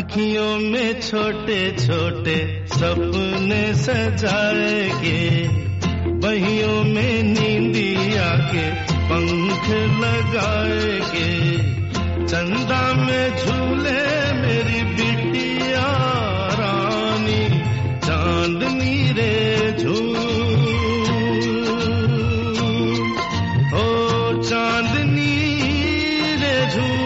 अखियों में छोटे छोटे सपने सजाए के, बहियों में नींदिया के पंख लगाए के, चंदा में झूले मेरी बिटिया रानी, चांदनी रे झूल, ओ चांदनी रे झूल।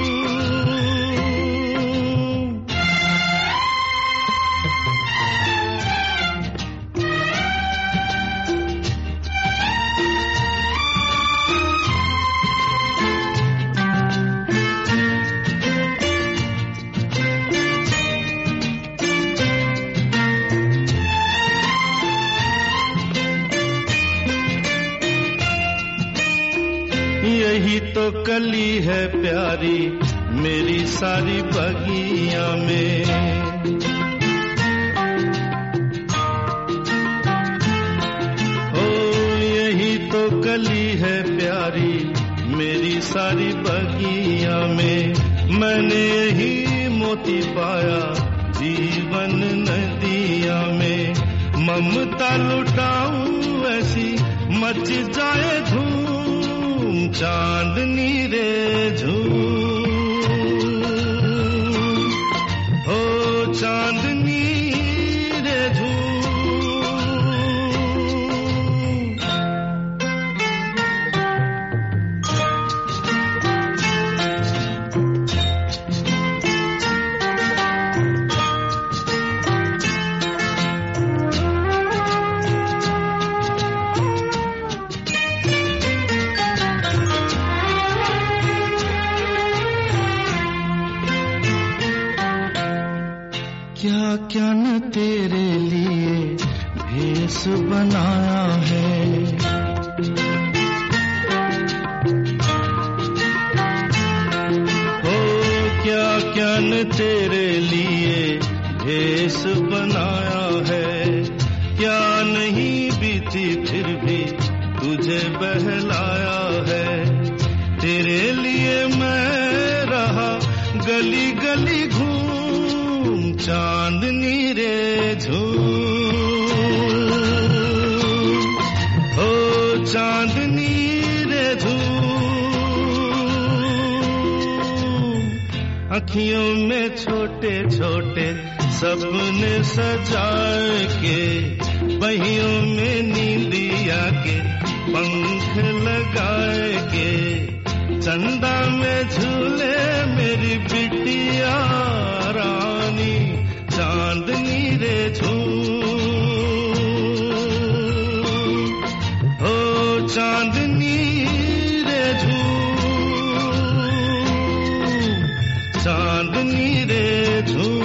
यही तो कली है प्यारी मेरी सारी बगिया में, ओ यही तो कली है प्यारी मेरी सारी बगिया में। मैंने यही मोती पाया जीवन नदिया में, ममता लुटाऊं ऐसी मच जाए धूम, चांदनी रे झूल, हो चांदनी रे झूल। क्या क्या न तेरे लिए भेष बनाया है, ओ क्या क्या न तेरे लिए भेष बनाया है। क्या नहीं बीती फिर भी तुझे बहलाया है, तेरे लिए मैं रहा गली गली घूम, चांदनी रे झूल, हो चांदनी रे झूल। अखियों में छोटे छोटे सपने सजाए के, बहियों में नींदिया के पंख लगाए के, चंदा में झूले मेरी बिटिया रानी, चांदनी रे झूल, हो चांदनी रे झूल, चांदनी रे झूल।